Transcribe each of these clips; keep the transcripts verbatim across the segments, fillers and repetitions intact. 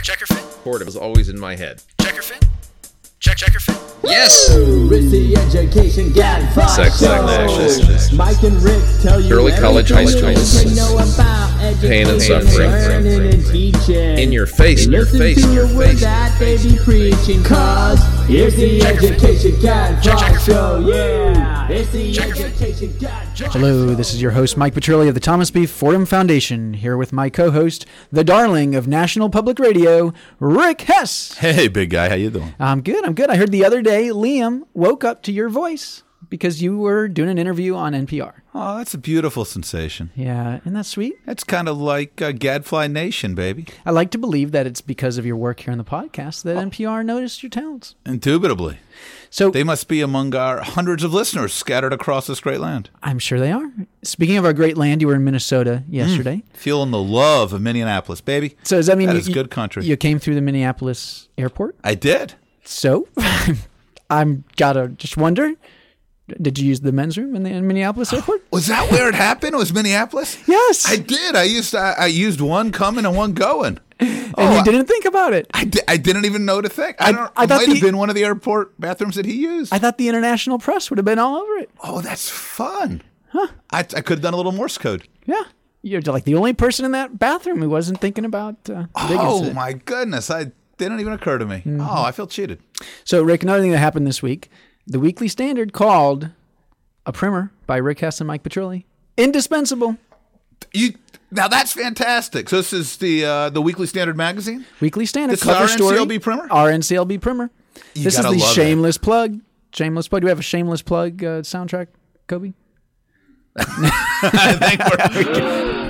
Check, checker fin. Fordham was always in my head. Checker fin. Check, checker fin. Yes! It's the Education Gadfly Sex, Show. sex, sex. Mike and Rick tell you Early college, high everything school. you know about education, Pain and suffering. learning and teaching. In your face, in your Listen face, to in your your words face. that they be preaching, cause here's the Education Gadfly Show. Yeah, it's the Education Gadfly. Hello, this is your host, Mike Petrilli of the Thomas B. Fordham Foundation, here with my co-host, the darling of National Public Radio, Rick Hess. Hey, big guy, how you doing? I'm good, I'm good. I heard the other day Liam woke up to your voice because you were doing an interview on N P R. Oh, that's a beautiful sensation. Yeah, isn't that sweet? It's kind of like uh, Gadfly Nation, baby. I like to believe that it's because of your work here on the podcast that N P R noticed your talents. Indubitably. So They must be among our hundreds of listeners scattered across this great land. I'm sure they are. Speaking of our great land, you were in Minnesota yesterday. Feeling the love of Minneapolis, baby. So does that mean That you, is good country. you came through the Minneapolis airport? I did. So, I'm gotta just wonder, did you use the men's room in the in Minneapolis airport? Was that where it happened? It was Minneapolis? Yes. I did. I used I, I used one coming and one going. And Oh, you didn't think about it. I, di- I didn't even know to think. I, I- don't. I it thought might the- have been one of the airport bathrooms that he used. I thought the international press would have been all over it. oh, that's fun. Huh? I, I could have done a little Morse code. Yeah. You're like the only person in that bathroom who wasn't thinking about uh, the big Oh, incident. my goodness. I didn't even occur to me. Mm-hmm. Oh, I feel cheated. So, Rick, another thing that happened this week, the Weekly Standard called a primer by Rick Hess and Mike Petrilli indispensable. You Now, that's fantastic. So this is the uh, the Weekly Standard magazine? Weekly Standard This is cover our story. N C L B primer? Our N C L B primer. You This is gotta the love shameless plug. Shameless plug. Do we have a shameless plug uh, soundtrack, Kobe? I think we're,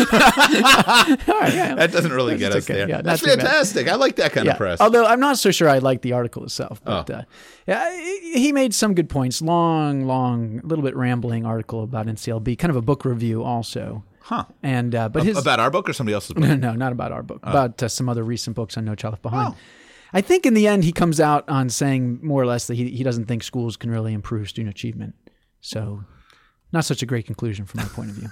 All right, yeah. that doesn't really get That's us okay. there. Yeah, not that's too bad. fantastic. I like that kind Yeah. of press. Although I'm not so sure I like the article itself, but Oh. uh, yeah, he he made some good points. Long, long, a little bit rambling article about N C L B, kind of a book review also. Huh. And uh, but his About our book or somebody else's book? no, no, not about our book, about uh, some other recent books on No Child Left Behind. Oh. I think in the end he comes out on saying more or less that he he doesn't think schools can really improve student achievement. So. Not such a great conclusion from my point of view.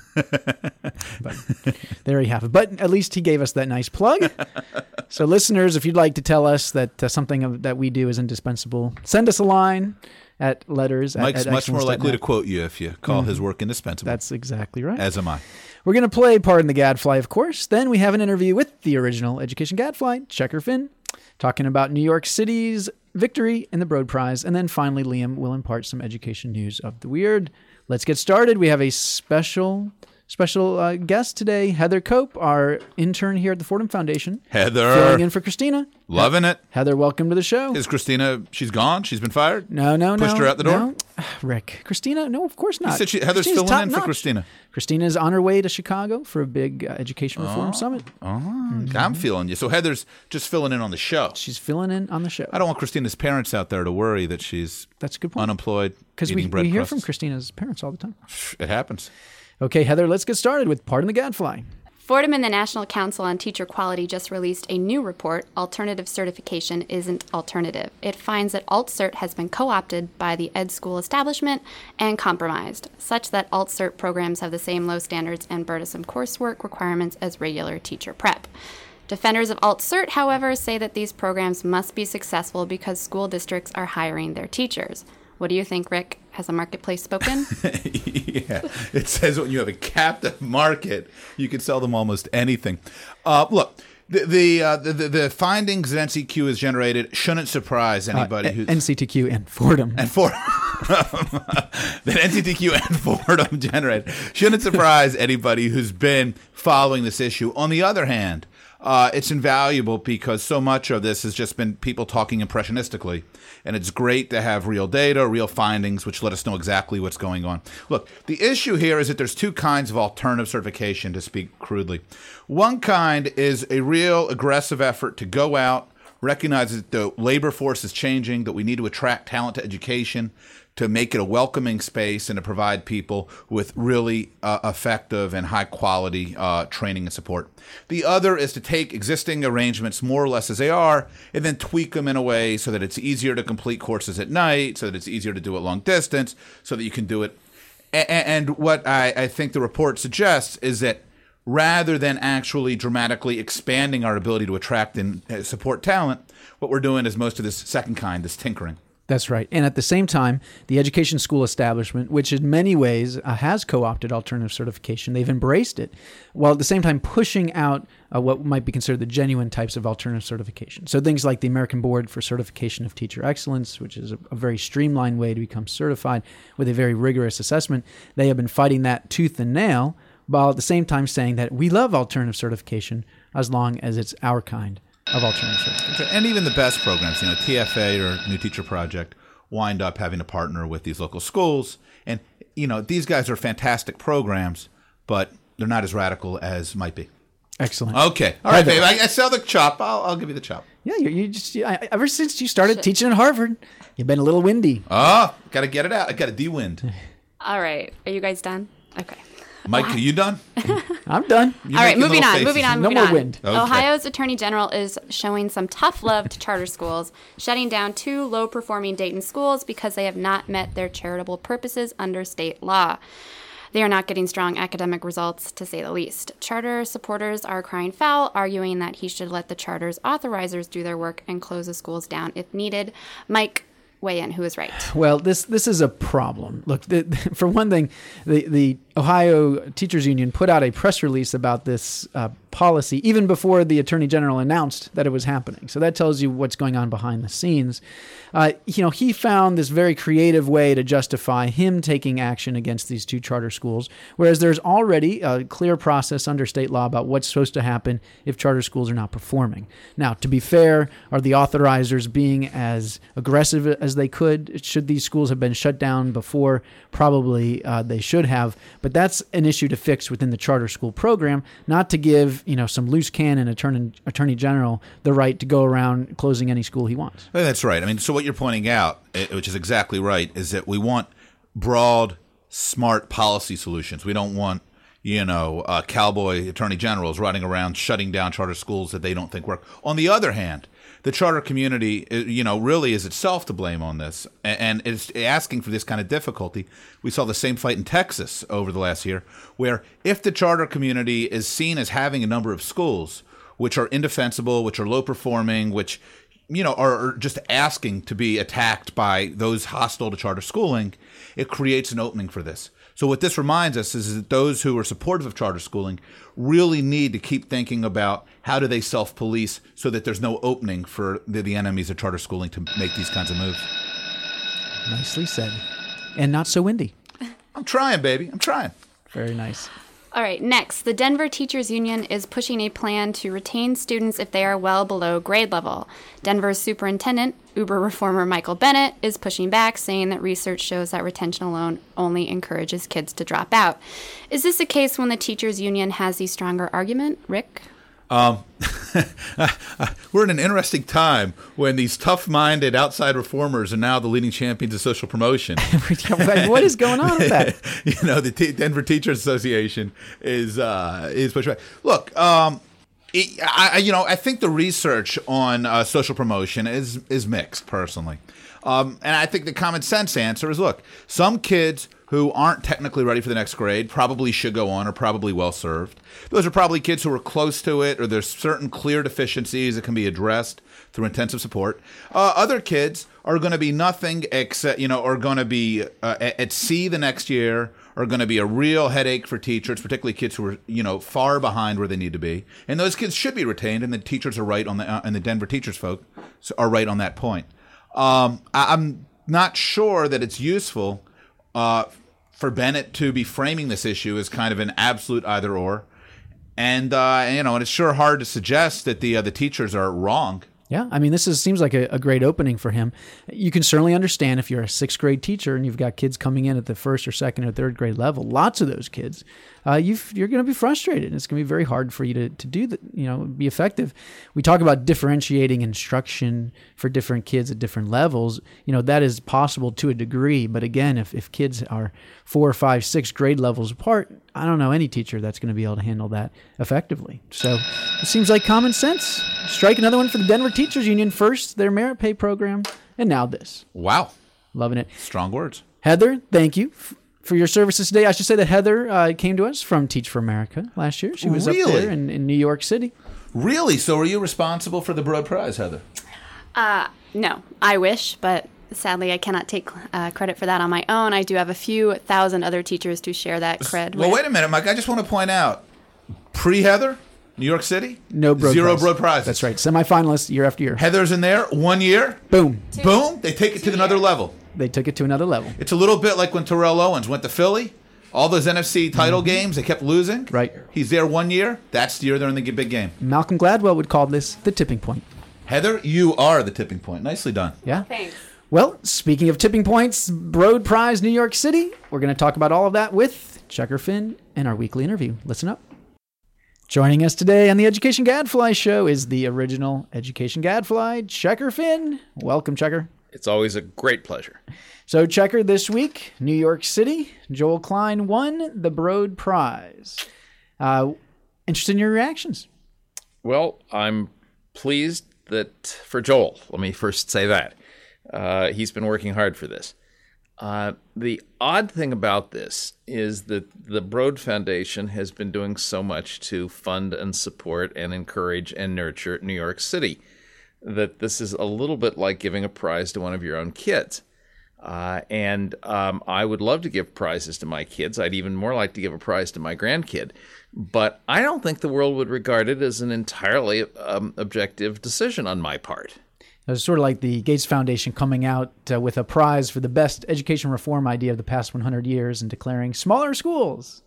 But there you have it. But at least he gave us that nice plug. So listeners, if you'd like to tell us that uh, something of, that we do is indispensable, send us a line at letters at, Mike's at much more excellence dot likely to net. quote you if you call his work indispensable. That's exactly right. As am I. We're going to play Pardon the Gadfly, of course. Then we have an interview with the original Education Gadfly, Checker Finn, talking about New York City's victory in the Broad Prize. And then finally, Liam will impart some education news of the weird. Let's get started. We have a special special uh, guest today, Heather Cope, our intern here at the Fordham Foundation. Heather. Filling in for Christina. Loving it. Heather, welcome to the show. Is Christina, she's gone? She's been fired? No, no, no. Pushed her out the door? No. Rick. Christina? No, of course not. said she- Heather's Christina's filling in for top-notch. Christina. Christina's on her way to Chicago for a big uh, education reform summit. Oh, I'm feeling you. So Heather's just filling in on the show. She's filling in on the show. I don't want Christina's parents out there to worry that she's That's a good point. unemployed, Because eating we, bread we hear crusts. from Christina's parents all the time. It happens. Okay, Heather, let's get started with Pardon the Gadfly. Fordham and the National Council on Teacher Quality just released a new report, Alternative Certification Isn't Alternative. It finds that AltCert has been co-opted by the ed school establishment and compromised, such that AltCert programs have the same low standards and burdensome coursework requirements as regular teacher prep. Defenders of AltCert, however, say that these programs must be successful because school districts are hiring their teachers. What do you think, Rick? Has the marketplace spoken? Yeah, it says when you have a captive market, you can sell them almost anything. Uh, look, the the, uh, the the the findings that N C Q has generated shouldn't surprise anybody Uh, who's N C T Q and Fordham. and Fordham that N C T Q and Fordham generated shouldn't surprise anybody who's been following this issue. On the other hand, uh, it's invaluable because so much of this has just been people talking impressionistically. And it's great to have real data, real findings, which let us know exactly what's going on. Look, the issue here is that there's two kinds of alternative certification, to speak crudely. One kind is a real aggressive effort to go out, recognize that the labor force is changing, that we need to attract talent to education, to make it a welcoming space and to provide people with really uh, effective and high quality uh, training and support. The other is to take existing arrangements more or less as they are and then tweak them in a way so that it's easier to complete courses at night, so that it's easier to do it long distance, so that you can do it. A- and what I, I think the report suggests is that rather than actually dramatically expanding our ability to attract and uh, support talent, what we're doing is most of this second kind, this tinkering. That's right. And at the same time, the education school establishment, which in many ways uh, has co-opted alternative certification, they've embraced it, while at the same time pushing out uh, what might be considered the genuine types of alternative certification. So things like the American Board for Certification of Teacher Excellence, which is a, a very streamlined way to become certified with a very rigorous assessment. They have been fighting that tooth and nail, while at the same time saying that we love alternative certification as long as it's our kind of alternative certification. And even the best programs, you know, T F A or New Teacher Project, wind up having to partner with these local schools. And, you know, these guys are fantastic programs, but they're not as radical as might be. Excellent. Okay. All right, babe. I, I sell the chop. I'll, I'll give you the chop. Yeah, you, you just you, I, ever since you started teaching at Harvard, you've been a little windy. Oh, got to get it out. I got to de-wind. All right. Are you guys done? Okay. Mike, are you done? I'm done. You're All right, making moving little on, faces. moving on, No moving more on. wind. Okay. Ohio's Attorney General is showing some tough love to charter schools, shutting down two low-performing Dayton schools because they have not met their charitable purposes under state law. They are not getting strong academic results, to say the least. Charter supporters are crying foul, arguing that he should let the charter's authorizers do their work and close the schools down if needed. Mike, weigh in. Who is right? Well, this this is a problem. Look, the, for one thing, the, the Ohio Teachers Union put out a press release about this uh, policy even before the Attorney General announced that it was happening. So that tells you what's going on behind the scenes. Uh, you know, he found this very creative way to justify him taking action against these two charter schools, whereas there's already a clear process under state law about what's supposed to happen if charter schools are not performing. Now, to be fair, are the authorizers being as aggressive as they could? Should these schools have been shut down before? Probably uh, they should have, but that's an issue to fix within the charter school program, not to give, you know, some loose cannon attorney, attorney general the right to go around closing any school he wants. Well, that's right. I mean, so what you're pointing out, which is exactly right, is that we want broad, smart policy solutions. We don't want, you know, uh, cowboy attorney generals running around shutting down charter schools that they don't think work. On the other hand, the charter community, you know, really is itself to blame on this, and it's asking for this kind of difficulty. We saw the same fight in Texas over the last year, where if the charter community is seen as having a number of schools which are indefensible, which are low performing, which, you know, are just asking to be attacked by those hostile to charter schooling, it creates an opening for this. So what this reminds us is that those who are supportive of charter schooling really need to keep thinking about how do they self-police so that there's no opening for the, the enemies of charter schooling to make these kinds of moves. Nicely said. And not so windy. I'm trying, baby. I'm trying. Very nice. All right, next, the Denver Teachers Union is pushing a plan to retain students if they are well below grade level. Denver's superintendent, Uber reformer Michael Bennett, is pushing back, saying that research shows that retention alone only encourages kids to drop out. Is this a case when the Teachers Union has the stronger argument? Rick? Um, we're in an interesting time when these tough-minded outside reformers are now the leading champions of social promotion. What is going on with that? You know, the T- Denver Teachers Association is uh, is pushing back. Look, um, it, I, you know, I think the research on uh, social promotion is is mixed, personally. Um, and I think the common sense answer is, look, some kids who aren't technically ready for the next grade probably should go on, or probably well served. Those are probably kids who are close to it, or there's certain clear deficiencies that can be addressed through intensive support. Uh, other kids are going to be nothing except, you know, are going to be uh, at C the next year, are going to be a real headache for teachers, particularly kids who are, you know, far behind where they need to be. And those kids should be retained, and the teachers are right on the, uh, and the Denver teachers folk are right on that point. Um, I, I'm not sure that it's useful uh, for Bennett to be framing this issue as kind of an absolute either or, and uh, you know, and it's sure hard to suggest that the uh, the teachers are wrong. Yeah, I mean, this is, seems like a, a great opening for him. You can certainly understand if you're a sixth grade teacher and you've got kids coming in at the first or second or third grade level, lots of those kids, uh, you've, you're going to be frustrated. And it's going to be very hard for you to, to do that, you know, be effective. We talk about differentiating instruction for different kids at different levels. You know, that is possible to a degree. But again, if, if kids are four, five, six grade levels apart, I don't know any teacher that's going to be able to handle that effectively. So it seems like common sense. Strike another one for the Denver Teachers Union. First, their merit pay program, and now this. Wow. Loving it. Strong words. Heather, thank you. for your services today. I should say that Heather uh, came to us from Teach for America last year. She was Really? up there in, in New York City. Really? So are you responsible for the Broad Prize, Heather? Uh, no, I wish, but sadly I cannot take uh, credit for that on my own. I do have a few thousand other teachers to share that cred Well, with. wait a minute, Mike. I just want to point out, pre-Heather, New York City, No Broad zero Prize. Broad Prizes. That's right. Semifinalists year after year. Heather's in there one year. Boom. Boom. They take it to another level. They took it to another level. It's a little bit like when Terrell Owens went to Philly. All those N F C title games, they kept losing. Right. He's there one year. That's the year they're in the big game. Malcolm Gladwell would call this the tipping point. Heather, you are the tipping point. Nicely done. Yeah? Thanks. Well, speaking of tipping points, Broad Prize New York City, we're going to talk about all of that with Checker Finn in our weekly interview. Listen up. Joining us today on the Education Gadfly Show is the original Education Gadfly, Checker Finn. Welcome, Checker. It's always a great pleasure. So, Checker, this week, New York City, Joel Klein won the Broad Prize. Uh, interested in your reactions? Well, I'm pleased that for Joel, let me first say that. Uh, he's been working hard for this. Uh, the odd thing about this is that the Broad Foundation has been doing so much to fund and support and encourage and nurture New York City that this is a little bit like giving a prize to one of your own kids. Uh, and um, I would love to give prizes to my kids. I'd even more like to give a prize to my grandkid. But I don't think the world would regard it as an entirely um, objective decision on my part. It was sort of like the Gates Foundation coming out uh, with a prize for the best education reform idea of the past one hundred years and declaring smaller schools.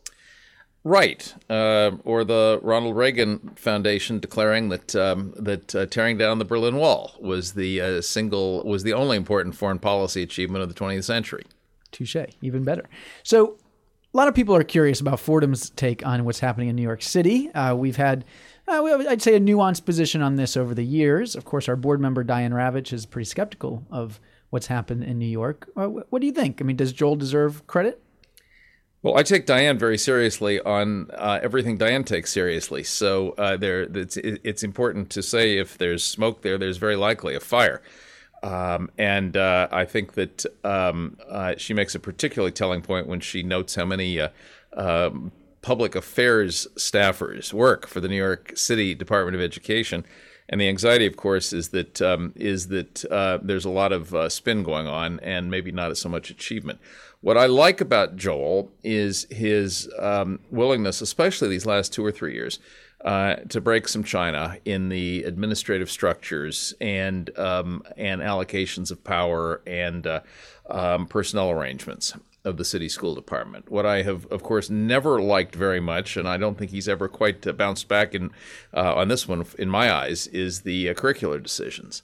Right. Uh, or the Ronald Reagan Foundation declaring that um, that uh, tearing down the Berlin Wall was the uh, single was the only important foreign policy achievement of the twentieth century. Touche. Even better. So a lot of people are curious about Fordham's take on what's happening in New York City. Uh, we've had, uh, we have, I'd say, a nuanced position on this over the years. Of course, our board member, Diane Ravitch, is pretty skeptical of what's happened in New York. Uh, what do you think? I mean, does Joel deserve credit? Well, I take Diane very seriously on uh, everything Diane takes seriously. So uh, there, it's, it's important to say if there's smoke there, there's very likely a fire. Um, and uh, I think that um, uh, she makes a particularly telling point when she notes how many uh, um, public affairs staffers work for the New York City Department of Education. And the anxiety, of course, is that um, is that uh, there's a lot of uh, spin going on and maybe not so much achievement. What I like about Joel is his um, willingness, especially these last two or three years, uh, to break some china in the administrative structures and um, and allocations of power and uh, um, personnel arrangements of the city school department. What I have, of course, never liked very much, and I don't think he's ever quite uh, bounced back in uh, on this one, in my eyes, is the uh, curricular decisions.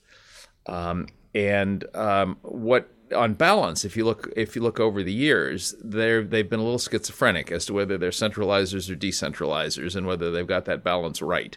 Um, and um, what, on balance, if you look if you look over the years, they're they've been a little schizophrenic as to whether they're centralizers or decentralizers, and whether they've got that balance right.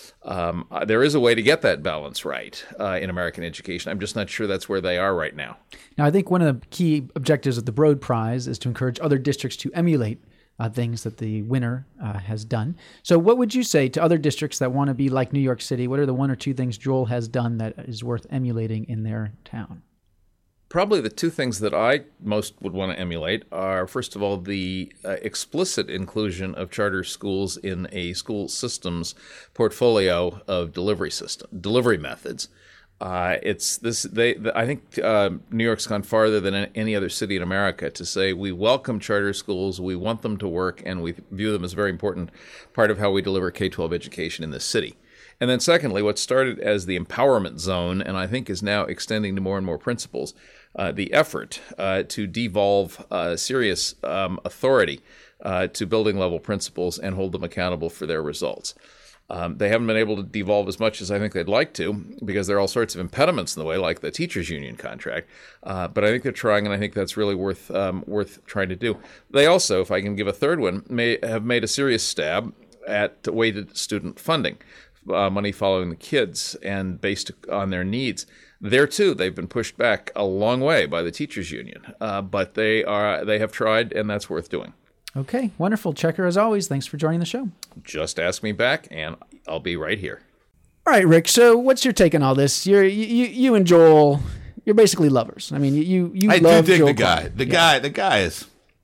Um, there is a way to get that balance right uh, in American education. I'm just not sure that's where they are right now. Now, I think one of the key objectives of the Broad Prize is to encourage other districts to emulate uh, things that the winner uh, has done. So what would you say to other districts that want to be like New York City? What are the one or two things Joel has done that is worth emulating in their town? Probably the two things that I most would want to emulate are, first of all, the uh, explicit inclusion of charter schools in a school systems portfolio of delivery system delivery methods. Uh, it's this. They. The, I think uh, New York's gone farther than any other city in America to say we welcome charter schools, we want them to work, and we view them as a very important part of how we deliver K twelve education in this city. And then secondly, what started as the empowerment zone, and I think is now extending to more and more principals, uh, the effort uh, to devolve uh, serious um, authority uh, to building level principals and hold them accountable for their results. Um, they haven't been able to devolve as much as I think they'd like to because there are all sorts of impediments in the way, like the teachers union contract. Uh, but I think they're trying, and I think that's really worth um, worth trying to do. They also, if I can give a third one, may have made a serious stab at weighted student funding. Uh, money following the kids and based on their needs. There too, they've been pushed back a long way by the teachers union, uh, but they are they have tried, and that's worth doing. Okay, wonderful. Checker, as always, thanks for joining the show. Just ask me back, and I'll be right here. All right, Rick. So, what's your take on all this? You're you you and Joel, you're basically lovers. I mean, you you I love do dig Joel the guy. Klein. The Yeah. guy. The guy is.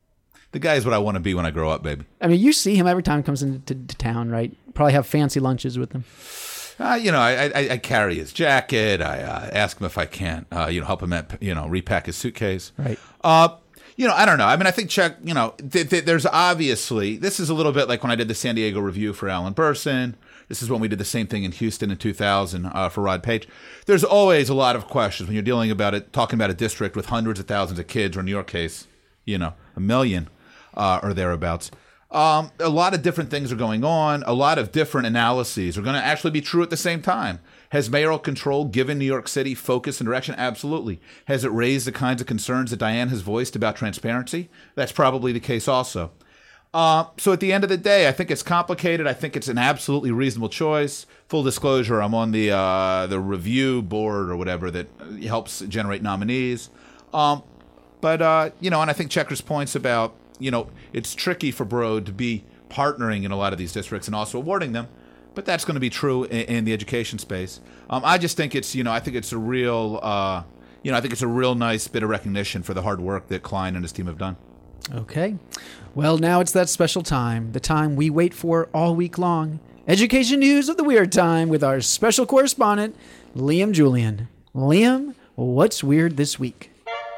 the guy is what I want to be when I grow up, baby. I mean, you see him every time he comes into to town, right? Probably have fancy lunches with him. Uh, you know, I, I, I carry his jacket. I uh, ask him if I can't, uh, you know, help him, at, you know, repack his suitcase. Right. Uh, you know, I don't know. I mean, I think Chuck, you know, th- th- there's obviously, this is a little bit like when I did the San Diego review for Alan Burson. This is when we did the same thing in Houston in two thousand uh, for Rod Page. There's always a lot of questions when you're dealing about it, talking about a district with hundreds of thousands of kids, or in your case, you know, a million uh, or thereabouts. Um, a lot of different things are going on. A lot of different analyses are going to actually be true at the same time. Has mayoral control given New York City focus and direction? Absolutely. Has it raised the kinds of concerns that Diane has voiced about transparency? That's probably the case also. Uh, so at the end of the day, I think it's complicated. I think it's an absolutely reasonable choice. Full disclosure, I'm on the uh, the review board or whatever that helps generate nominees. Um, but, uh, you know, and I think Checker's points about, you know, it's tricky for Broad to be partnering in a lot of these districts and also awarding them. But that's going to be true in, in the education space. Um, I just think it's, you know, I think it's a real, uh, you know, I think it's a real nice bit of recognition for the hard work that Klein and his team have done. Okay. Well, now it's that special time, the time we wait for all week long. Education news of the weird time with our special correspondent, Liam Julian. Liam, what's weird this week?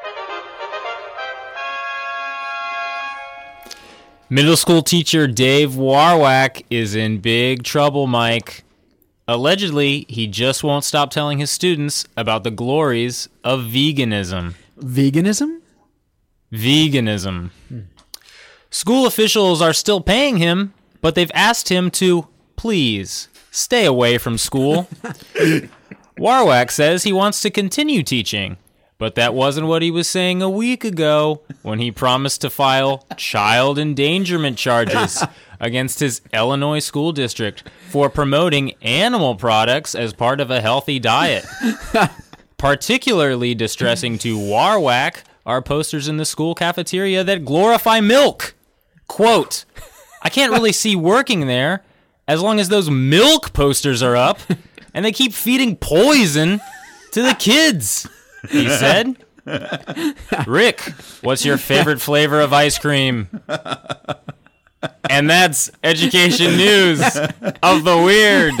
Middle school teacher Dave Warwack is in big trouble, Mike. Allegedly, he just won't stop telling his students about the glories of veganism. Veganism? Veganism. Hmm. School officials are still paying him, but they've asked him to, please, stay away from school. Warwack says he wants to continue teaching, but that wasn't what he was saying a week ago when he promised to file child endangerment charges against his Illinois school district for promoting animal products as part of a healthy diet. Particularly distressing to Warwack are posters in the school cafeteria that glorify milk. Quote, I can't really see working there as long as those milk posters are up and they keep feeding poison to the kids, he said. Rick, what's your favorite flavor of ice cream? And that's education news of the weird.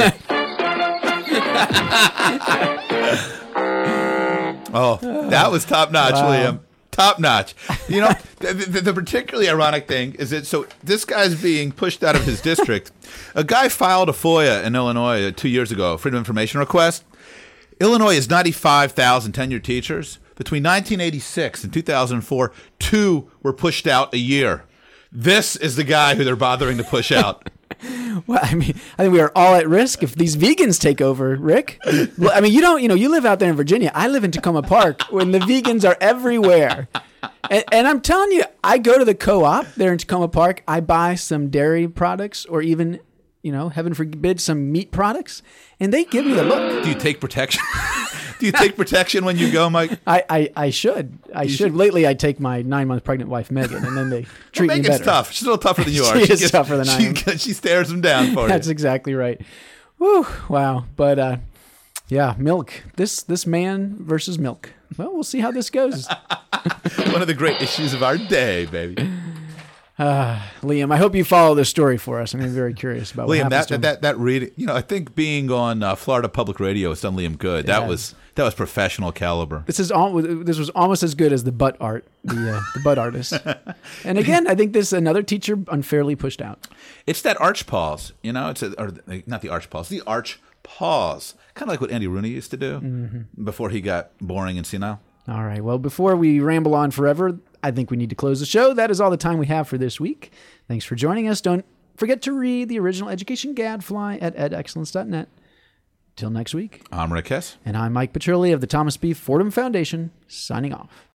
Oh, that was top notch, Wow. Liam. Top notch. You know, the, the, the particularly ironic thing is that so this guy's being pushed out of his district. A guy filed a FOIA in Illinois two years ago, Freedom of Information request. Illinois has ninety-five thousand tenured teachers. Between nineteen eighty-six and two thousand four, two were pushed out a year. This is the guy who they're bothering to push out. Well, I mean, I think we are all at risk if these vegans take over, Rick. Well, I mean, you don't, you know, you live out there in Virginia. I live in Tacoma Park when the vegans are everywhere. And, and I'm telling you, I go to the co-op there in Tacoma Park. I buy some dairy products or even, you know, heaven forbid, some meat products. And they give me the look. Do you take protection? Do you take protection when you go, Mike? I, I, I should. I should. should. Lately, I take my nine-month pregnant wife, Megan, and then they treat Well, me Megan's better. tough. She's a little tougher than you are. She is tougher than I am. She, she stares them down for That's you. exactly right. Woo, wow. But, uh, yeah, milk. This this man versus milk. Well, we'll see how this goes. One of the great issues of our day, baby. Uh, Liam, I hope you follow this story for us. I'm very curious about what Liam, happens that, to him. that that that reading, you know, I think being on uh, Florida Public Radio has done Liam good. Yeah. That was that was professional caliber. This is all. This was almost as good as the butt art, the uh, the butt artist. And again, I think this another teacher unfairly pushed out. It's that arch pause, you know. It's a, or not the arch pause, the arch pause, kind of like what Andy Rooney used to do Mm-hmm. before he got boring and senile. All right. Well, before we ramble on forever, I think we need to close the show. That is all the time we have for this week. Thanks for joining us. Don't forget to read the original education gadfly at ed excellence dot net. Till next week. I'm Rick Hess. And I'm Mike Petrilli of the Thomas B. Fordham Foundation, signing off.